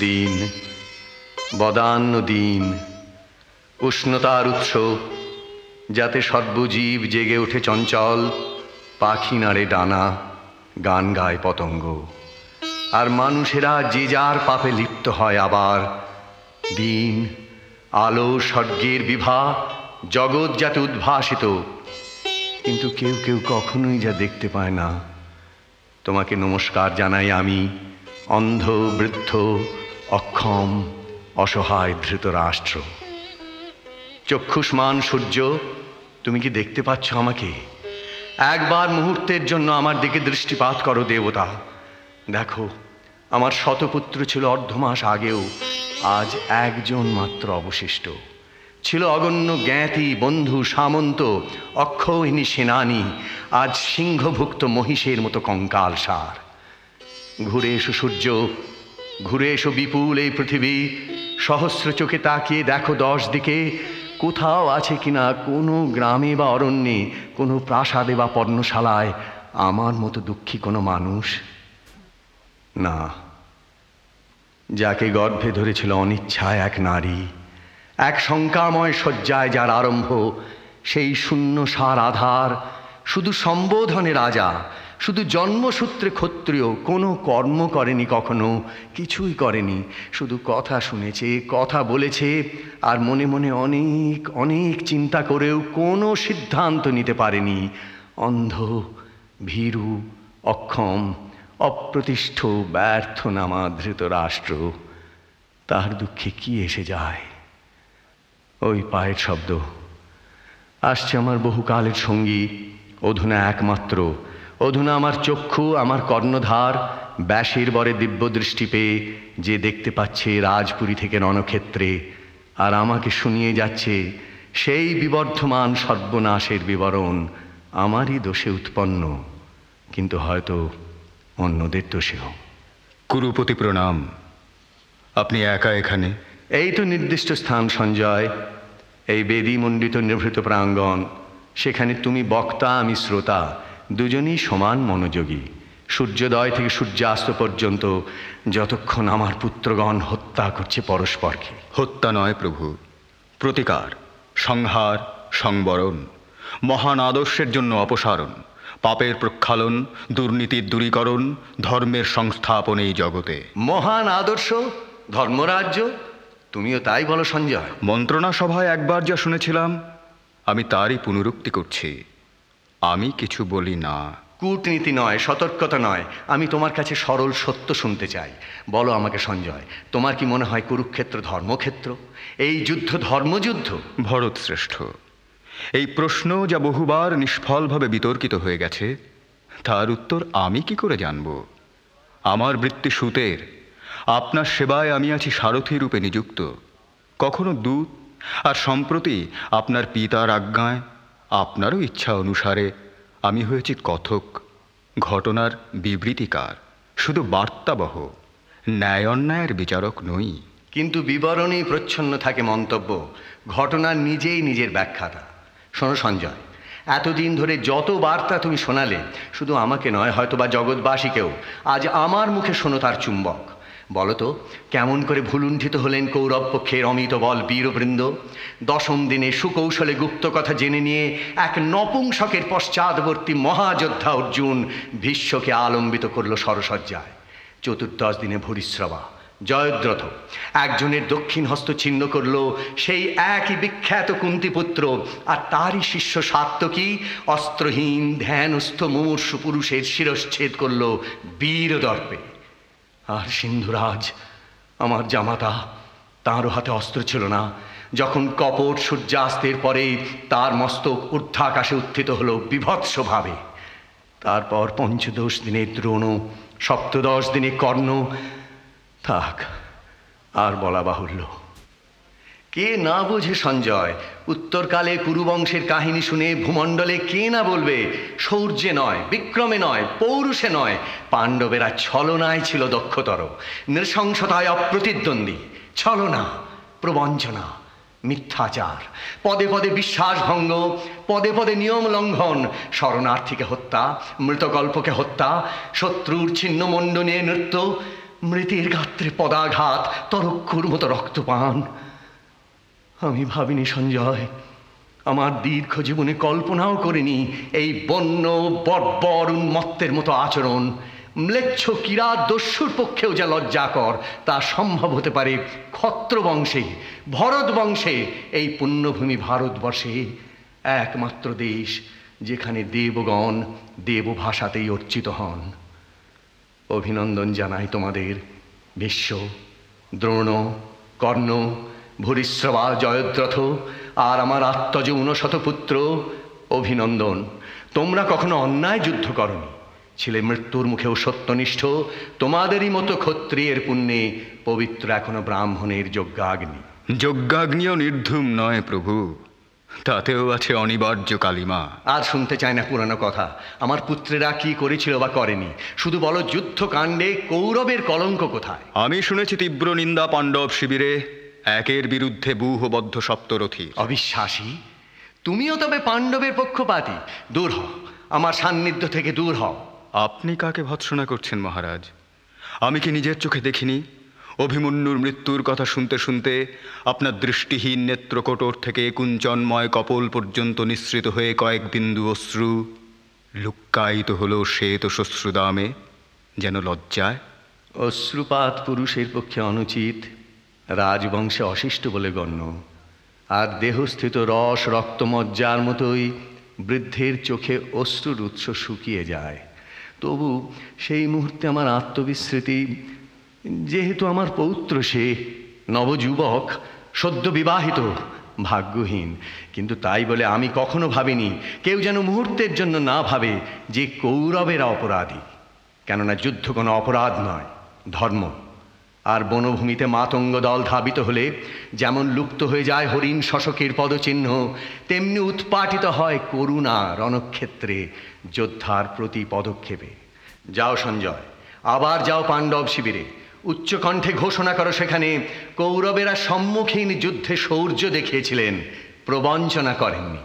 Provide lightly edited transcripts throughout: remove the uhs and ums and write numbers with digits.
দিন, বদান্য দিন, উষ্ণতার উৎস, যাতে সর্বজীব জেগে ওঠে চঞ্চল, পাখি নাড়ে ডানা, গান গায় পতঙ্গ, আর মানুষেরা যে যার পাপে লিপ্ত হয় আবার। দিন, আলো, স্বর্গের বিভা, জগৎ যাতে উদ্ভাসিত, কিন্তু কেউ কেউ কখনোই যা দেখতে পায় না। তোমাকে নমস্কার জানাই আমি, অন্ধ, বৃদ্ধ, অক্ষম, অসহায় ধৃতরাষ্ট্র। চক্ষুষ্মান সূর্য, তুমি কি দেখতে পাচ্ছ আমাকে? একবার মুহূর্তের জন্য আমার দিকে দৃষ্টিপাত করো দেবতা। দেখো, আমার শতপুত্র ছিল অর্ধমাস আগেও, আজ একজন মাত্র অবশিষ্ট। ছিল অগণ্য জ্ঞাতি, বন্ধু, সামন্ত, অক্ষৌহিনী সেনানী, আজ সিংহভুক্ত মহিষের মতো কঙ্কাল সার। ঘুরে এসো সূর্য, ঘুরে এসো বিপুল এই পৃথিবী, সহস্র চোখে তাকিয়ে দেখো 10 দিকে, কোথাও আছে কিনা কোনো গ্রামে বা অরণ্যে, কোনো প্রাসাদে বা পর্ণশালায় আমার মতো দুঃখী কোনো মানুষ? না, যাকে গর্ভে ধরেছিল অনিচ্ছায় এক নারী, এক শঙ্কাময় শয্যায় যার আরম্ভ, সেই শূন্য সার আধার, শুধু সম্বোধনে রাজা, শুধু জন্মসূত্রে ক্ষত্রিয়, কোনো কর্ম করেনি কখনো, কিছুই করেনি, শুধু কথা শুনেছে, কথা বলেছে, আর মনে মনে অনেক অনেক চিন্তা করেও কোনো সিদ্ধান্ত নিতে পারেনি। অন্ধ, ভীরু, অক্ষম, অপ্রতিষ্ঠ, ব্যর্থ নামা ধৃতরাষ্ট্র, তার দুঃখে কি এসে যায়? ওই পায়ের শব্দ আসছে আমার বহুকালের সঙ্গী, অধুনা একমাত্র, অধুনা আমার চক্ষু, আমার কর্ণধার, ব্যাসের বরে দিব্য দৃষ্টি পেয়ে যে দেখতে পাচ্ছে রাজপুরী থেকে রণক্ষেত্রে, আর আমাকে শুনিয়ে যাচ্ছে সেই বিবর্ধমান সর্বনাশের বিবরণ, আমারই দোষে উৎপন্ন, কিন্তু হয়তো অন্যদের দোষেও। কুরুপতি প্রণাম। আপনি একা এখানে? এই তো নির্দিষ্ট স্থান সঞ্জয়, এই বেদীমণ্ডিত নিভৃত প্রাঙ্গণ। সেখানে তুমি বক্তা, আমি শ্রোতা, দুজনই সমান মনোযোগী। সূর্যোদয় থেকে সূর্যাস্ত পর্যন্ত, যতক্ষণ আমার পুত্রগণ হত্যা করছে পরস্পরকে। হত্যা নয় প্রভু, প্রতিকার, সংহার, সংবরণ, মহান আদর্শের জন্য অপসারণ, পাপের প্রক্ষালন, দুর্নীতির দূরীকরণ, ধর্মের সংস্থাপন এই জগতে। মহান আদর্শ, ধর্মরাজ্য, তুমিও তাই বলো সঞ্জয়? মন্ত্রণা সভায় একবার যা শুনেছিলাম, আমি তারই পুনরুক্তি করছি। আমি কিছু বলি না। কূটনীতি নয়, সতর্কতা নয়, আমি তোমার কাছে সরল সত্য শুনতে চাই। বলো আমাকে সঞ্জয়, তোমার কি মনে হয় কুরুক্ষেত্র ধর্মক্ষেত্র? এই যুদ্ধ ধর্মযুদ্ধ? ভরত শ্রেষ্ঠ, এই প্রশ্ন যা বহুবার নিষ্ফলভাবে বিতর্কিত হয়ে গেছে, তার উত্তর আমি কি করে জানব? আমার বৃত্তি সুতের, আপনার সেবায় আমি আছি সারথী রূপে নিযুক্ত, কখনো দূত, আর সম্প্রতি আপনার পিতার আজ্ঞায়, আপনারও ইচ্ছা অনুসারে আমি হয়েছি কথক, ঘটনার বিবৃতিকার, শুধু বার্তাবহ, ন্যায় অন্যায়ের বিচারক নই। কিন্তু বিবরণেই প্রচ্ছন্ন থাকে মন্তব্য, ঘটনার নিজেই নিজের ব্যাখ্যাতা। শোনো সঞ্জয়, এতদিন ধরে যত বার্তা তুমি শোনালে, শুধু আমাকে নয়, হয়তোবা জগৎবাসীকেও, আজ আমার মুখে শোনো তার চুম্বক। বলো তো, কেমন করে ভুলুণ্ঠিত হলেন কৌরব পক্ষের অমিত বল বীরবৃন্দ? 10ম দিনে সুকৌশলে গুপ্ত কথা জেনে নিয়ে এক নপুংসকের পশ্চাৎবর্তী মহাযোদ্ধা অর্জুন ভীষ্মকে আলম্বিত করল সরসজ্জায়। 14 দিনে ভূরিশ্রবা, জয়দ্রথ একজনের দক্ষিণ হস্ত ছিন্ন করল সেই একই বিখ্যাত কুন্তিপুত্র, আর তারই শিষ্য সাত্যকী অস্ত্রহীন ধ্যানস্থ মুমূর্ষু পুরুষের শিরশ্ছেদ করল বীরদর্পে। আর সিন্ধুরাজ আমার জামাতা, তাঁরও হাতে অস্ত্র ছিল না, যখন কপট সূর্যাস্তের পরে তার মস্তক ঊর্ধ্বাকাশে উত্থিত হলো বিভৎসভাবে। তারপর 15 দিনে দ্রোণ, 17 দিনে কর্ণ, থাক আর বলা বাহুল্য। কে না বোঝে সঞ্জয়? উত্তরকালে কুরুবংশের কাহিনী শুনে ভূমণ্ডলে কে না বলবে শৌর্যে নয়, বিক্রমে নয়, পৌরুষে নয়, পাণ্ডবেরা ছলনায় ছিল দক্ষতর, নৃশংসতায় অপ্রতিদ্বন্দ্বী। ছলনা, প্রবঞ্চনা, মিথ্যাচার, পদে পদে বিশ্বাসভঙ্গ, পদে পদে নিয়ম লঙ্ঘন, শরণার্থীকে হত্যা, মৃতকল্পকে হত্যা, শত্রুর ছিন্নমণ্ড নিয়ে নৃত্য, মৃতের গাত্রে পদাঘাত, তরক্ষুর মতো রক্তপান। আমি ভাবিনি সঞ্জয়, আমার দীর্ঘ জীবনে কল্পনাও করিনি এই বন্য বর্বর উন্মত্তের মতো আচরণ, ম্লেচ্ছ কিরাত দস্যুর পক্ষেও যা লজ্জাকর, তা সম্ভব হতে পারে ক্ষত্র বংশে, ভরত বংশে, এই পুণ্যভূমি ভারতবর্ষে, একমাত্র দেশ যেখানে দেবগণ দেবভাষাতেই অর্চিত হন। অভিনন্দন জানাই তোমাদের ভীষ্ম, দ্রোণ, কর্ণ, ভূরিশ্রবা, জয়দ্রথ আর আমার আত্মজ 59 পুত্র। অভিনন্দন, তোমরা কখনো অন্যায় যুদ্ধ করনি, ছিলে মৃত্যুর মুখেও সত্যনিষ্ঠ। তোমাদেরই মতো ক্ষত্রিয়ের পুণ্যে পবিত্র এখনো ব্রাহ্মণের যজ্ঞাগ্নি। যজ্ঞাগ্নিও নির্ধূম নয় প্রভু, তাতেও আছে অনিবার্য কালিমা। আর শুনতে চায় না পুরানো কথা। আমার পুত্রেরা কি করেছিল বা করেনি, শুধু বলো যুদ্ধকাণ্ডে কৌরবের কলঙ্ক কোথায়? আমি শুনেছি তীব্র নিন্দা পাণ্ডব শিবিরে একের বিরুদ্ধে ব্যূহবদ্ধ সপ্তরথী। অবিশ্বাসী, তুমিও তবে পাণ্ডবের পক্ষপাতী। দূর হও, আমার সান্নিধ্য থেকে দূর হও। আপনি কাকে ভৎসনা করছেন মহারাজ? আমি কি নিজের চোখে দেখিনি অভিমন্যুর মৃত্যুর কথা শুনতে শুনতে আপনার দৃষ্টিহীন নেত্রকোটর থেকে কুঞ্চনময় কপোল পর্যন্ত নিঃসৃত হয়ে কয়েক বিন্দু অশ্রু লুক্কায়িত হলো শ্বেত শ্বশ্রুদামে, যেন লজ্জায়? অশ্রুপাত পুরুষের পক্ষে অনুচিত, রাজবংশে অশিষ্ট বলে গণ্য। আর দেহস্থিত রস রক্তমজ্জার মতোই বৃদ্ধের চোখে অশ্রুর উৎস শুকিয়ে যায়। তবু সেই মুহূর্তে আমার আত্মবিস্মৃতি, যেহেতু আমার পৌত্র সে নবযুবক, সদ্য বিবাহিত, ভাগ্যহীন, কিন্তু তাই বলে আমি কখনো ভাবিনি কেউ যেন মুহূর্তের জন্য না ভাবে যে কৌরবেরা অপরাধী। কেননা যুদ্ধ কোনো অপরাধ নয়, ধর্ম। আর বনভূমিতে মাতঙ্গ দল ধাবিত হলে যেমন লুপ্ত হয়ে যায় হরিণ শশকের পদচিহ্ন, তেমনি উৎপাটিত হয় করুণা রণক্ষেত্রে যোদ্ধার প্রতি পদক্ষেপে। যাও সঞ্জয়, আবার যাও পাণ্ডব শিবিরে, উচ্চকণ্ঠে ঘোষণা করো সেখানে কৌরবেরা সম্মুখীন যুদ্ধে শৌর্য দেখিয়েছিলেন, প্রবঞ্চনা করেননি।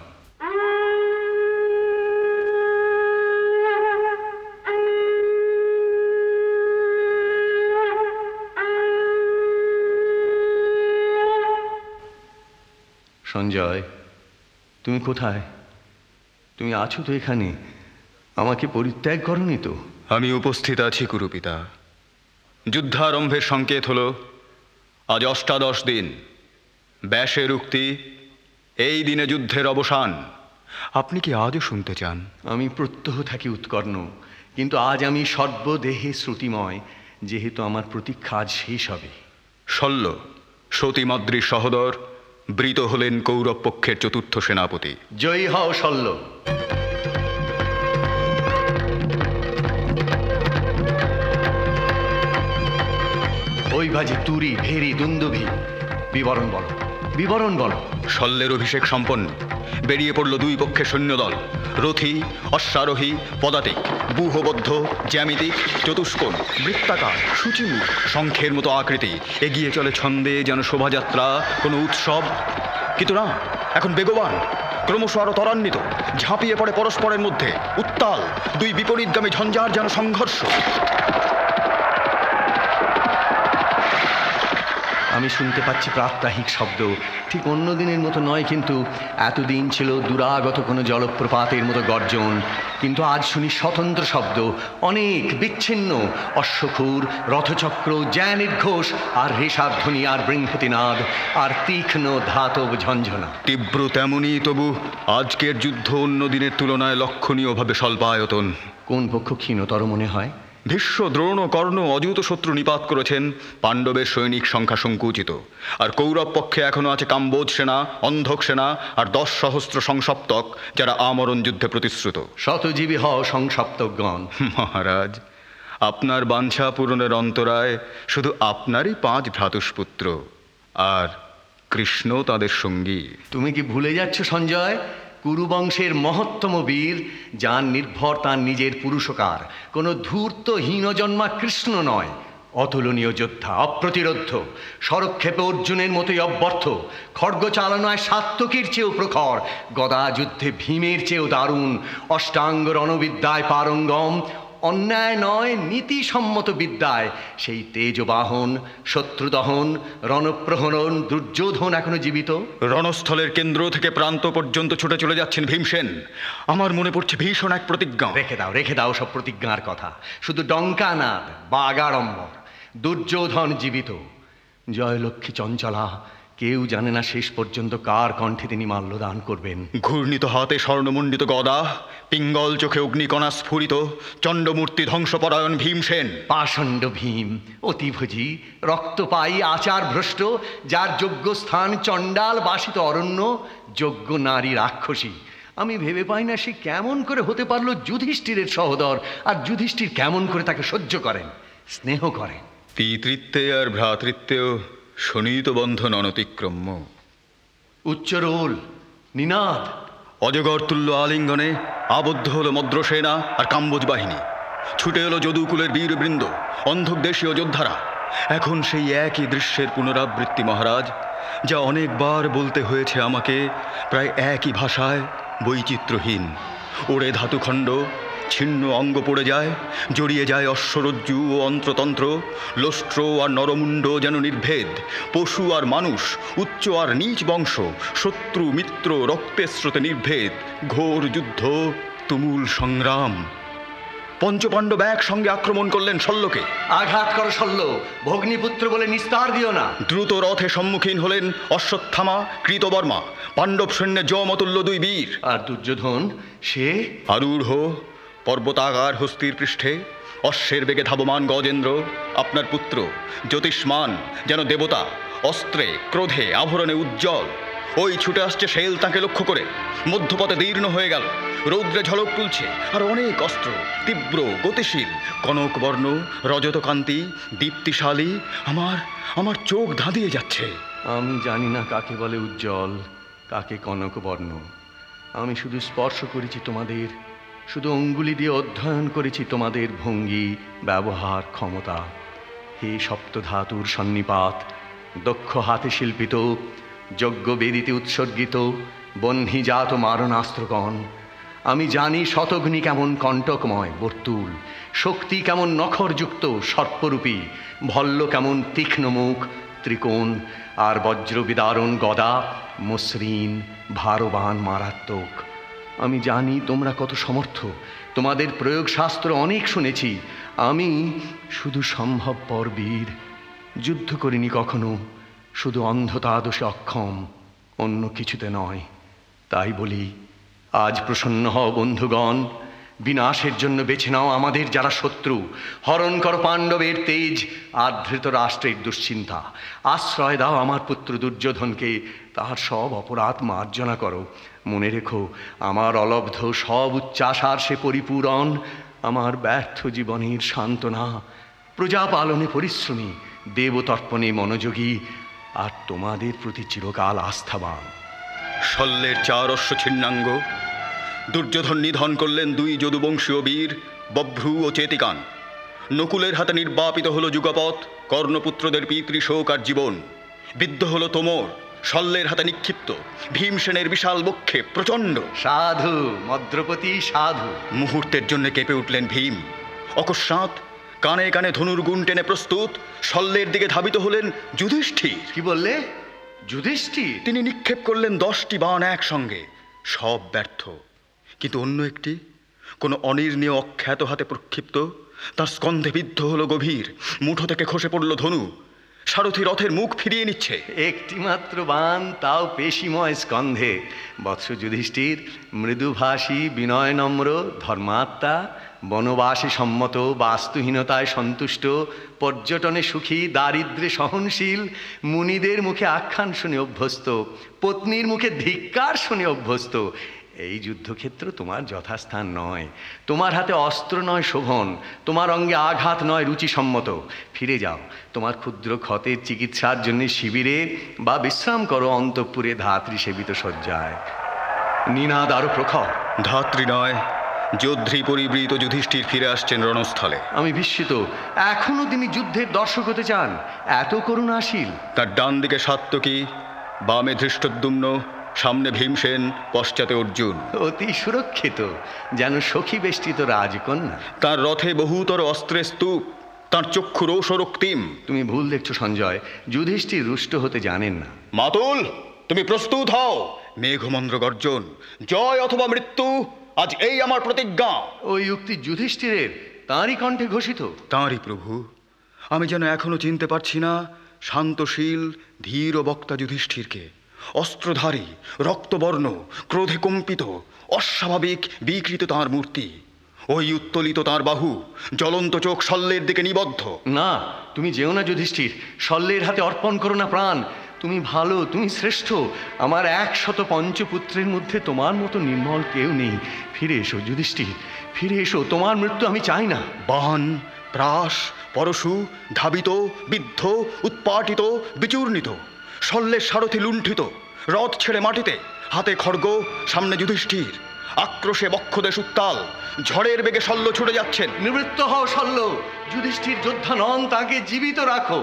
সঞ্জয়, তুমি কোথায়? তুমি আছো তো এখানে? আমাকে পরিত্যাগ করনি তো? আমি উপস্থিত আছি কুরুপিতা। যুদ্ধারম্ভের সংকেত হলো আজ 18 দিন। ব্যাসের উক্তি, এই দিনে যুদ্ধের অবসান। আপনি কি আজও শুনতে চান? আমি প্রত্যহ থাকি উৎকর্ণ, কিন্তু আজ আমি সর্বদেহে শ্রুতিময়, যেহেতু আমার প্রতীক্ষা আজ শেষ হবে। শল্য সতীমাদ্রির সহোদর বৃত হলেন কৌরব পক্ষের চতুর্থ সেনাপতি। জয়ী হও শল্য। ওই বাজে তুরি, ভেরি, দুন্দুভি। বিবরণ বলো, বিবরণ বলো। শল্যের অভিষেক সম্পন্ন। বেরিয়ে পড়ল দুই পক্ষের সৈন্যদল, রথী, অশ্বারোহী, পদাতিক, ব্যূহবদ্ধ, জ্যামিতিক, চতুষ্কোণ, বৃত্তাকার, সূচিমুখ, শঙ্খের মতো আকৃতি। এগিয়ে চলে ছন্দে যেন শোভাযাত্রা, কোনো উৎসব। কিন্তু না, এখন বেগবান, ক্রমশ আরো ত্বরান্বিত, ঝাঁপিয়ে পড়ে পরস্পরের মধ্যে। উত্তাল দুই বিপরীতগামী ঝঞ্ঝার যেন সংঘর্ষ। আমি শুনতে পাচ্ছি প্রাত্যহিক শব্দ, ঠিক অন্য দিনের মতো নয়, কিন্তু এতদিন ছিল দুরাগত কোনো জলপ্রপাতের মতো গর্জন, কিন্তু আজ শুনি স্বতন্ত্র শব্দ, অনেক বিচ্ছিন্ন। অশ্বক্ষুর, রথচক্র, জ্যানির্ঘোষ, আর রেশাধ্বনি, আর বৃংহতিনাদ, আর তীক্ষ্ণ ধাতব ঝঞ্ঝনা। তীব্র তেমনি, তবু আজকের যুদ্ধ অন্য দিনের তুলনায় লক্ষণীয়ভাবে স্বল্পায়তন। কোন পক্ষ ক্ষীণতর মনে হয়? ভীষ্ম, দ্রোণ, কর্ণ অযুত শত্রু নিপাত করেছেন, পাণ্ডবের সৈনিক সংখ্যা সংকুচিত। আর কৌরব পক্ষে এখনো আছে কাম্বোজ সেনা, অন্ধক সেনা, আর 10 সহস্র সংসপ্তক, যারা আমরণ যুদ্ধে প্রতিশ্রুত। শতজীবী হও সংসপ্তকগণ। মহারাজ, আপনার বাঞ্ছা পূরণের অন্তরায় শুধু আপনারই 5 ভ্রাতুষ্পুত্র, আর কৃষ্ণ তাদের সঙ্গী। তুমি কি ভুলে যাচ্ছ সঞ্জয়, কুরুবংশের মহত্তম বীর, যার নির্ভর তার নিজের পুরুষকার, কোনো ধূর্ত হীনজন্মা কৃষ্ণ নয়, অতুলনীয় যোদ্ধা, অপ্রতিরোধ্য, স্বরক্ষেপে অর্জুনের মতোই অব্যর্থ, খড়গ চালনায় সাত্ত্বকীর চেয়েও প্রখর, গদা যুদ্ধে ভীমের চেয়েও দারুণ, অষ্টাঙ্গ রণবিদ্যায় পারঙ্গম, অন্যায় নয় নীতিসম্মত বিদ্যায় সেই তেজবাহন, শত্রুদহন, রণপ্রহরণ দুর্যোধন এখনো জীবিত। রণস্থলের কেন্দ্র থেকে প্রান্ত পর্যন্ত ছুটে চলে যাচ্ছেন ভীমসেন। আমার মনে পড়ছে ভীষণ এক প্রতিজ্ঞা। রেখে দাও সব প্রতিজ্ঞার কথা, শুধু ডঙ্কানাদ বাগাড়ম্বর। দুর্যোধন জীবিত, জয়লক্ষ্মী চঞ্চলা, কেউ জানে না শেষ পর্যন্ত কার কণ্ঠে তিনি মাল্যদান করবেন। ঘূর্ণিত হাতে স্বর্ণমণ্ডিত গদা, পিঙ্গল চোখে অগ্নিকণা স্ফুরিত, চণ্ডমূর্তি ধ্বংসপরায়ণ ভীমসেন। পাষণ্ড ভীম, অতিভোজী, রক্তপায়ী, আচার ভ্রষ্ট, যার যোগ্য স্থান চণ্ডাল বাসিত অরণ্য, যোগ্য নারী রাক্ষসী। আমি ভেবে পাই না সে কেমন করে হতে পারলো যুধিষ্ঠিরের সহোদর, আর যুধিষ্ঠির কেমন করে তাকে সহ্য করেন, স্নেহ করেন। পিতৃত্বে আর ভ্রাতৃত্বেও শোণিত বন্ধন অনতিক্রম্য। উচ্চরোল, নিনাদ, অজগর তুল্য আলিঙ্গনে আবদ্ধ হলো মদ্রসেনা আর কাম্বোজ বাহিনী। ছুটে এলো যদুকুলের বীরবৃন্দ, অন্ধক দেশীয় যোদ্ধারা। এখন সেই একই দৃশ্যের পুনরাবৃত্তি মহারাজ, যা অনেকবার বলতে হয়েছে আমাকে, প্রায় একই ভাষায়, বৈচিত্র্যহীন। ওড়ে ধাতুখণ্ড, ছিন্ন অঙ্গ পড়ে যায়, জড়িয়ে যায় অশ্বরজ্জু ও অন্ত্রতন্ত্র। লোষ্ট্র আর নরমুণ্ড যেন নির্ভেদ, পশু আর মানুষ, উচ্চ আর নীচ বংশ, শত্রু মিত্র রক্তের স্রোতে নির্ভেদ। ঘোর যুদ্ধ, তুমুল সংগ্রাম। পঞ্চপাণ্ডব একসঙ্গে আক্রমণ করলেন শল্যকে। আঘাত করো শল্য, ভগ্নিপুত্র বলে নিস্তার দিও না। দ্রুত রথে সম্মুখীন হলেন অশ্বত্থামা, কৃতবর্মা, পাণ্ডব সৈন্যে যমতুল্য দুই বীর। আর দুর্যোধন, সে আরূঢ় পর্বতাগার হস্তির পৃষ্ঠে, অশ্বের বেগে ধাবমান গজেন্দ্র, আপনার পুত্র জ্যোতিষ্মান যেন দেবতা, অস্ত্রে ক্রোধে আভরণে উজ্জ্বল। ওই ছুটে আসছে শেল তাকে লক্ষ্য করে, মধ্যপথে দীর্ণ হয়ে গেল। রৌদ্রে ঝলক তুলছে আর অনেক অস্ত্র, তীব্র গতিশীল, কনকবর্ণ, রজতকান্তি, দীপ্তিশালী। আমার চোখ ধাঁধিয়ে যাচ্ছে। আমি জানি না কাকে বলে উজ্জ্বল, কাকে কনকবর্ণ। আমি শুধু স্পর্শ করেছি তোমাদের, শুধু অঙ্গুলি দিয়ে অধ্যয়ন করেছি তোমাদের ভঙ্গি, ব্যবহার, ক্ষমতা। হে সপ্তধাতুর সন্নিপাত, দক্ষ হাতে শিল্পিত, যজ্ঞ বেদিতে উৎসর্গিত, বহ্নিজাত মারণাস্ত্রগণ। আমি জানি শতঘ্নি কেমন কণ্টকময় বর্তুল, শক্তি কেমন নখরযুক্ত সর্পরূপী, ভল্ল কেমন তীক্ষ্ণ মুখ ত্রিকোণ, আর বজ্রবিদারণ গদা মসৃণ ভারবান মারাত্মক। আমি জানি তোমরা কত সমর্থ, তোমাদের প্রয়োগশাস্ত্র অনেক শুনেছি। আমি শুধু সম্ভবপর বীর, যুদ্ধ করিনি কখনো, শুধু অন্ধতা দোষে অক্ষম, অন্য কিছুতে নয়। তাই বলি, আজ প্রসন্ন হও বন্ধুগণ, বিনাশের জন্য বেছে নাও আমাদের যারা শত্রু। হরণ করো পাণ্ডবের তেজ আর ধৃতরাষ্ট্রের দুশ্চিন্তা। আশ্রয় দাও আমার পুত্র দুর্যোধনকে, তাহার সব অপরাধ মার্জনা করো। মনে রেখো, আমার অলব্ধ সব উচ্চাশার সে পরিপূরণ, আমার ব্যর্থ জীবনের সান্ত্বনা। প্রজা পালনে পরিশ্রমী, দেবতর্পণে মনোযোগী, আর তোমাদের প্রতি চিরকাল আস্থাবান। শল্যের 4 অশ্ব ছিন্নাঙ্গ, দুর্যোধন নিধন করলেন 2 যদুবংশীয় বীর, বভ্রু ও চেতিকান। নকুলের হাতে নির্বাপিত হলো যুগপথ, কর্ণপুত্রদের পিতৃশোক আর জীবন। বিদ্ধ হলো তোমর, শল্যের হাতে নিক্ষিপ্ত, ভীমসেনের বিশাল বক্ষে প্রচণ্ড। সাধু মদ্রপতি সাধু। মুহূর্তের জন্য কেঁপে উঠলেন ভীম। অকস্মাৎ কানে কানে ধনুর গুণ টেনে প্রস্তুত, শল্যের দিকে ধাবিত হলেন যুধিষ্ঠির। কি বললে? যুধিষ্ঠির? তিনি নিক্ষেপ করলেন 10টি বাণ একসঙ্গে, সব ব্যর্থ। কিন্তু অন্য একটি, কোনো অনির্ণীয় অখ্যাত হাতে প্রক্ষিপ্ত, তার স্কন্ধে বিদ্ধ হলো গভীর, মুঠো থেকে খসে পড়ল ধনু। সারথি রথের মুখ ফিরিয়ে নিচ্ছে। একটি মাত্র বাণ, তাও পেশিময় স্কন্ধে। বৎস যুধিষ্ঠির, মৃদুভাষী, বিনয় নম্র, ধর্মাত্মা, বনবাসে সম্মত, বাস্তুহীনতায় সন্তুষ্ট, পর্যটনে সুখী, দারিদ্র্যে সহনশীল, মুনিদের মুখে আখ্যান শুনে অভ্যস্ত, পত্নীর মুখে ধিক্কার শুনে অভ্যস্ত। এই যুদ্ধক্ষেত্র তোমার যথাস্থান নয়। তোমার হাতে অস্ত্র নয় শোভন, তোমার অঙ্গে আঘাত নয় রুচিসম্মত। ফিরে যাও তোমার ক্ষুদ্র ক্ষতের চিকিৎসার জন্য শিবিরে, বা বিশ্রাম করো অন্তঃপুরে ধাত্রী সেবিত শয্যায়। নিনাদ আরো প্রখর। ধাত্রী নয়, যোদ্ধৃ পরিবৃত যুধিষ্ঠির ফিরে আসছেন রণস্থলে। আমি বিস্মিত, এখনো তিনি যুদ্ধের দর্শক হতে চান, এত করুণাশীল। তার ডান দিকে সাত্যকী, বামে ধৃষ্টদ্যুম্ন, সামনে ভীমসেন, পশ্চাতে অর্জুন। অতি সুরক্ষিত, যেন সখী বেষ্টিত রাজকন্যা। তার রথে বহুতর অস্ত্রের স্তূপ, তার চক্ষু রোষরক্তিম। তুমি ভুল দেখছো সঞ্জয়, যুধিষ্ঠির রুষ্ট হতে জানেন না। মাতুল, তুমি প্রস্তুত হও। মেঘমন্দ্র গর্জন, জয় অথবা মৃত্যু, আজ এই আমার প্রতিজ্ঞা। ওই উক্তি যুধিষ্ঠিরের, তাঁরই কণ্ঠে ঘোষিত। তাঁরই প্রভু। আমি যেন এখনো চিনতে পারছি না শান্তশীল ধীর ও বক্তা যুধিষ্ঠিরকে। অস্ত্রধারী, রক্তবর্ণ, ক্রোধে কম্পিত, অস্বাভাবিক বিকৃত তাঁর মূর্তি। ওই উত্তোলিত তাঁর বাহু, জ্বলন্ত চোখ শল্যের দিকে নিবদ্ধ। না, তুমি যেও না যুধিষ্ঠির, শল্যের হাতে অর্পণ করো না প্রাণ। তুমি ভালো, তুমি শ্রেষ্ঠ। আমার 100 পঞ্চপুত্রের মধ্যে তোমার মতো নির্মল কেউ নেই। ফিরে এসো যুধিষ্ঠির, ফিরে এসো। তোমার মৃত্যু আমি চাই না। বাণ, প্রাস, পরশু, ধাবিত, বিদ্ধ, উৎপাটিত, বিচূর্ণিত, শল্যের সারথি লুণ্ঠিত, রথ ছেড়ে মাটিতে, হাতে খড়গ, সামনে যুধিষ্ঠির। আক্রোশে বক্ষদেশ উত্তাল, ঝড়ের বেগে শল্য ছুটে যাচ্ছেন। নিবৃত্ত হও শল্য, যুধিষ্ঠির যোদ্ধা নন, তাকে জীবিত রাখো।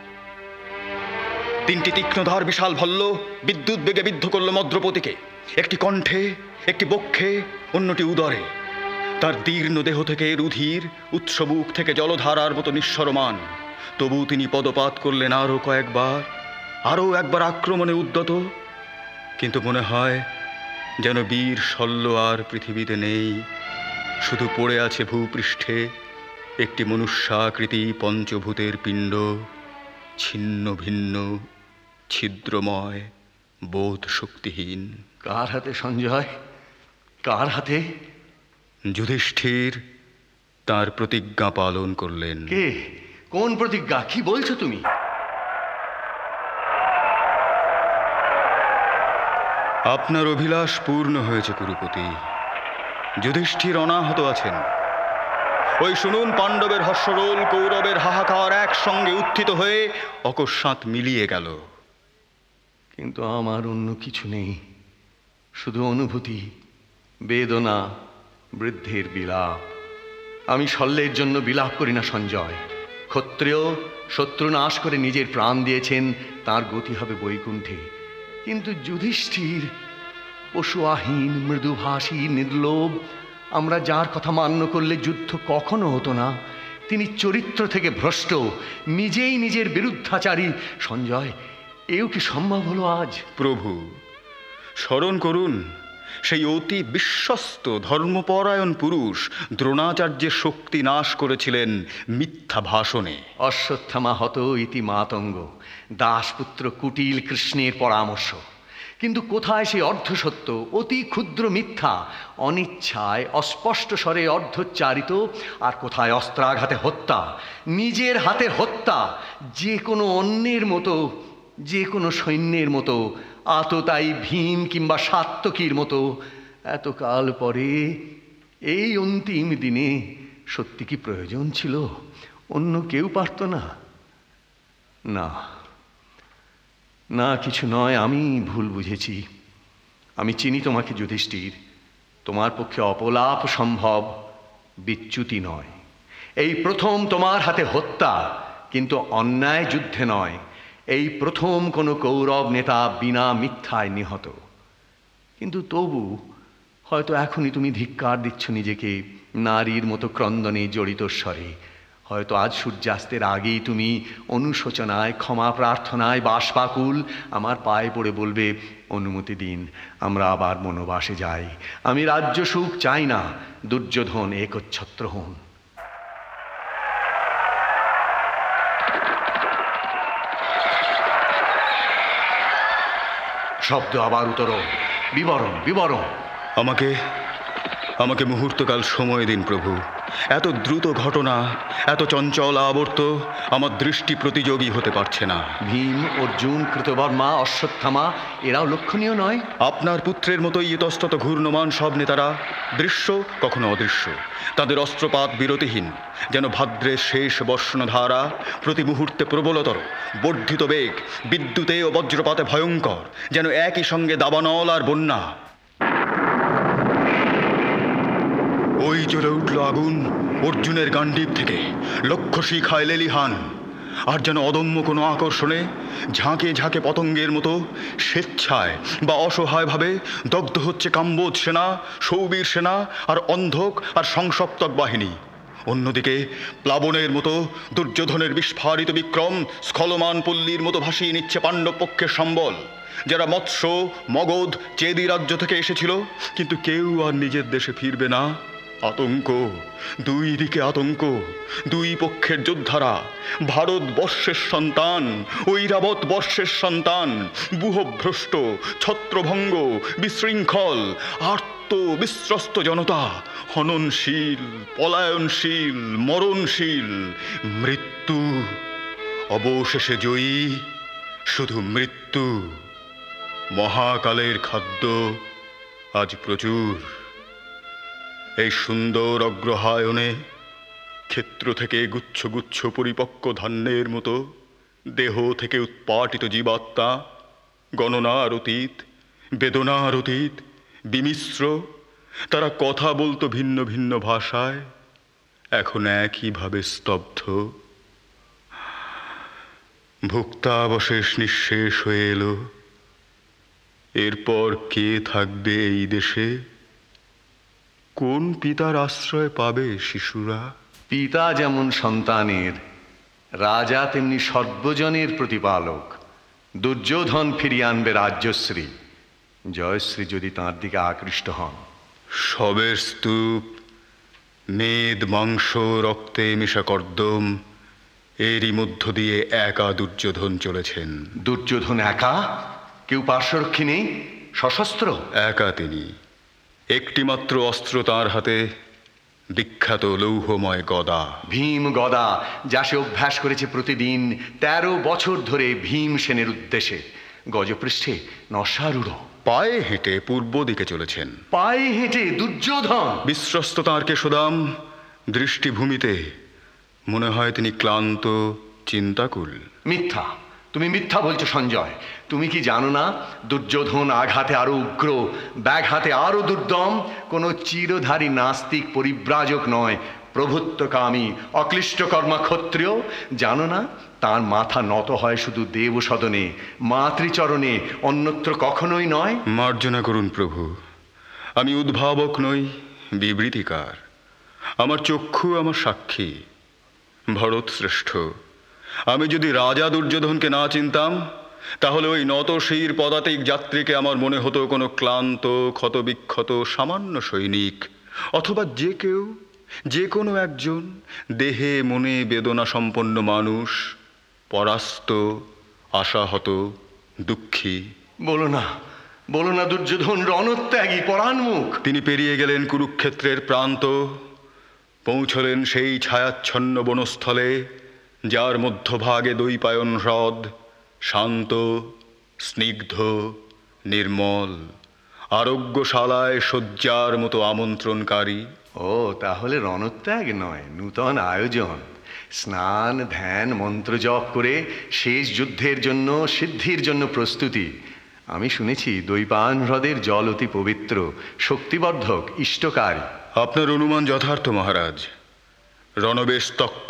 3টি তীক্ষ্ণধার বিশাল ভল্ল বিদ্যুৎ বেগে বিদ্ধ করল মদ্রপতিকে। একটি কণ্ঠে, একটি বক্ষে, অন্যটি উদরে। তার দীর্ণ দেহ থেকে রুধির, উৎসবুক থেকে জলধারার মতো নিঃসরমান। তবু তিনি পদপাত করলেন আরও কয়েকবার, আরও একবার আক্রমণে উদ্যত। কিন্তু মনে হয় যেন বীর শল্য আর পৃথিবীতে নেই। শুধু পড়ে আছে ভূপৃষ্ঠে একটি মনুষ্যাকৃতি পঞ্চভূতের পিণ্ড, ছিন্ন ভিন্ন, ছিদ্রময়, বোধ শক্তিহীন। কার হাতে সঞ্জয়, কার হাতে? যুধিষ্ঠির তার প্রতিজ্ঞা পালন করলেন। কে? কোন প্রতিজ্ঞা? কি বলছো তুমি? আপনার অভিলাষ পূর্ণ হয়েছে কুরুপতি। যুধিষ্ঠির অনাহত আছেন। ওই শুনুন, পাণ্ডবের হর্ষরোল, কৌরবের হাহাকার একসঙ্গে উত্থিত হয়ে অকস্মাৎ মিলিয়ে গেল। কিন্তু আমার অন্য কিছু নেই, শুধু অনুভূতি, বেদনা, বৃদ্ধের বিলাপ। আমি শল্যের জন্য বিলাপ করি না সঞ্জয়। ক্ষত্রিয় শত্রু নাশ করে নিজের প্রাণ দিয়েছেন, তার গতি হবে বৈকুণ্ঠে। কিন্তু যুধিষ্ঠির পশুআহীন, মৃদুভাষী, নির্লোভ, আমরা যার কথা মান্য করলে যুদ্ধ কখনো হতো না। তিনি চরিত্র থেকে ভ্রষ্ট, নিজেই নিজের বিরুদ্ধাচারী। সঞ্জয়, এও কি সম্ভব হলো আজ? প্রভু, স্মরণ করুন সেই অতি বিশ্বস্ত ধর্মপরায়ণ পুরুষ দ্রোণাচার্যের শক্তি নাশ করেছিলেন মিথ্যা ভাষণে। অশ্বত্থামা হত ইতি মাতঙ্গ, দাসপুত্র কুটিল কৃষ্ণের পরামর্শ। কিন্তু কোথায় সেই অর্ধসত্য, অতি ক্ষুদ্র মিথ্যা, অনিচ্ছায় অস্পষ্ট স্বরে অর্ধোচ্চারিত? আর কোথায় অস্ত্রাঘাতে হত্যা, নিজের হাতে হত্যা, যে কোনো অন্যের মতো, যে কোনো সৈন্যের মতো, আততায়ী ভীম কিংবা সাত্তকীর মতো? এতকাল পরে এই অন্তিম দিনে সত্যি কি প্রয়োজন ছিল? অন্য কেউ পারত না? না না, কিছু নয়, আমি ভুল বুঝেছি। আমি চিনি তোমাকে যুধিষ্ঠির। তোমার পক্ষে অপলাপ সম্ভব, বিচ্যুতি নয়। এই প্রথম তোমার হাতে হত্যা, কিন্তু অন্যায় যুদ্ধে নয়। এই প্রথম কোনো কৌরব নেতা বিনা মিথ্যায় নিহত। কিন্তু তবু হয়তো এখনই তুমি ধিক্কার দিচ্ছ নিজেকে, নারীর মতো ক্রন্দনে জড়িত স্বরে। হয়তো আজ সূর্যাস্তের আগেই তুমি অনুশোচনায়, ক্ষমা প্রার্থনায় বাষ্পাকুল আমার পায়ে পড়ে বলবে, অনুমতি দিন, আমরা আবার বনবাসে যাই। আমি রাজ্য সুখ চাই না, দুর্যোধন একচ্ছত্র হন। শব্দ আবার উত্তরণ, বিবরণ, বিবরণ। আমাকে আমাকে মুহূর্তকাল সময় দিন প্রভু। এত দ্রুত ঘটনা, এত চঞ্চল আবর্ত আমার দৃষ্টি প্রতিযোগী হতে পারছে না। ভীম, অর্জুন, কৃতবর্মা, অশ্বত্থামা এরাও লক্ষণীয় নয়? আপনার পুত্রের মতোই ইতস্তত ঘূর্ণমান সব নেতারা, দৃশ্য কখনো অদৃশ্য। তাদের অস্ত্রপাত বিরতিহীন, যেন ভাদ্রের শেষ বর্ষণধারা, প্রতি মুহূর্তে প্রবলতর, বর্ধিত বেগ, বিদ্যুতে ও বজ্রপাতে ভয়ঙ্কর, যেন একই সঙ্গে দাবানল আর বন্যা। ওই জ্বলে উঠল আগুন অর্জুনের গান্ডীব থেকে, লক্ষ্য শিখায় লেলিহান। আর যেন অদম্য কোনো আকর্ষণে ঝাঁকে ঝাঁকে পতঙ্গের মতো স্বেচ্ছায় বা অসহায়ভাবে দগ্ধ হচ্ছে কাম্বোজ সেনা, সৌবীর সেনা আর অন্ধক আর সংসপ্তক বাহিনী। অন্যদিকে প্লাবনের মতো দুর্যোধনের বিস্ফারিত বিক্রম স্খলমান পল্লীর মতো ভাসিয়ে নিচ্ছে পাণ্ডব পক্ষের সম্বল, যারা মৎস্য, মগধ, চেদি রাজ্য থেকে এসেছিল, কিন্তু কেউ আর নিজের দেশে ফিরবে না। আতঙ্ক, দুই দিকে আতঙ্ক, দুই পক্ষের যোদ্ধারা, ভারতবর্ষের সন্তান, ঐরাবত বর্ষের সন্তান, বুহভ্রষ্ট, ছত্রভঙ্গ, বিশৃঙ্খল, আর্ত বিস্ত্রস্ত জনতা, হননশীল, পলায়নশীল, মরণশীল, মৃত্যু, অবশেষে জয়ী শুধু মৃত্যু। মহাকালের খাদ্য আজ প্রচুর। এই সুন্দর অগ্রহায়ণে ক্ষেত্র থেকে গুচ্ছ গুচ্ছ পরিপক্ক ধান্যের মতো দেহ থেকে উৎপাটিত জীবাত্মা, গণনার অতীত, বেদনার অতীত, বিমিশ্র, তারা কথা বলতো ভিন্ন ভিন্ন ভাষায়, এখন একইভাবে স্তব্ধ। ভুক্তাবশেষ নিঃশেষ হয়ে এলো। এরপর কে থাকবে এই দেশে? কোন পিতার আশ্রয় পাবে শিশুরা? পিতা যেমন সন্তানের, রাজা তেমনি সর্বজনের প্রতিপালক। দুর্যোধন ফিরিয়ে আনবে রাজ্যশ্রী, জয়শ্রী যদি তাঁর দিকে আকৃষ্ট হন। শবের স্তূপ, মেদ, মাংস, রক্তে মিশা কর্দম, এরই মধ্য দিয়ে একা দুর্যোধন চলেছেন। দুর্যোধন একা? কেউ পার্শ্বরক্ষী নেই? সশস্ত্র? একা তিনি। একটিমাত্র অস্ত্র তাঁর হাতে, বিখ্যাত লৌহময় গদা। ভীম গদা, যা সে অভ্যাস করেছে প্রতিদিন 13 বছর ধরে ভীমসেনের উদ্দেশ্যে। গজপৃষ্ঠে নশারূঢ়। পায়ে হেঁটে পূর্ব দিকে চলেছেন। পায়ে হেঁটে দুর্যোধন? বিশ্বস্ত তাঁর কেশদাম, দৃষ্টিভূমিতে মনে হয় তিনি ক্লান্ত, চিন্তাকুল। মিথ্যা, তুমি মিথ্যা বলছো সঞ্জয়। তুমি কি জানো না দুর্যোধন আঘাতে আরো উগ্র, ব্যাঘাতে আরো দুর্দম। কোনো চিরধারী নাস্তিক পরিব্রাজক নয়, প্রভুত্বকামী অক্লিষ্টকর্মা ক্ষত্রিয়। জানো না তার মাথা নত হয় শুধু দেব সদনে, মাতৃচরণে, অন্যত্র কখনোই নয়। মার্জনা করুন প্রভু, আমি উদ্ভাবক নই, বিবৃতিকার। আমার চক্ষু আমার সাক্ষী। ভরত শ্রেষ্ঠ, আমি যদি রাজা দুর্যোধনকে না চিনতাম, তাহলে ওই নতশির পদাতিক যাত্রীকে আমার মনে হতো কোনো ক্লান্ত, ক্ষতবিক্ষত সামান্য সৈনিক, অথবা যে কেউ, যে কোনো একজন দেহে মনে বেদনা সম্পন্ন মানুষ, পরাস্ত, আশাহত, দুঃখী। বলো না, বলো না দুর্যোধন রণত্যাগী, পরাণমুখ। তিনি পেরিয়ে গেলেন কুরুক্ষেত্রের প্রান্ত, পৌঁছলেন সেই ছায়াচ্ছন্ন বনস্থলে, যার মধ্যভাগে দৈপায়ন হ্রদ, শান্ত, স্নিগ্ধ, নির্মল, আরোগ্যশালায় শয্যার মতো আমন্ত্রণকারী। ও, তাহলে রণত্যাগ নয়, নূতন আয়োজন। স্নান, ধ্যান, মন্ত্র জপ করে শেষ যুদ্ধের জন্য, সিদ্ধির জন্য প্রস্তুতি। আমি শুনেছি দৈপায়ন হ্রদের জল অতি পবিত্র, শক্তিবর্ধক, ইষ্টকারী। আপনার অনুমান যথার্থ মহারাজ। রণবেশ তক্ত,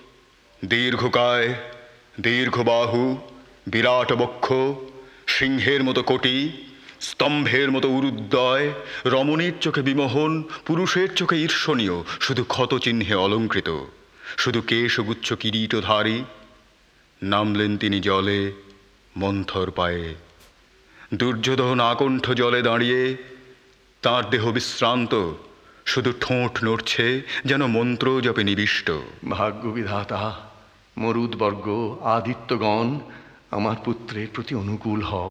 দীর্ঘকায়, দীর্ঘবাহু, বিরাট বক্ষ, সিংহের মতো কোটি, স্তম্ভের মতো উরুদ্বয়, রমণীর চোখে বিমোহন, পুরুষের চোখে ঈর্ষণীয়, শুধু ক্ষতচিহ্নে অলঙ্কৃত, শুধু কেশগুচ্ছ কিরীটধারী। নামলেন তিনি জলে মন্থর পায়ে। দুর্যোধন আকণ্ঠ জলে দাঁড়িয়ে, তাঁর দেহ বিশ্রান্ত, শুধু ঠোঁট নড়ছে যেন মন্ত্র জপে নিবিষ্ট। ভাগ্যবিধাতা, মরুদবর্গ, আদিত্যগণ, আমার পুত্রের প্রতি অনুকূল হও।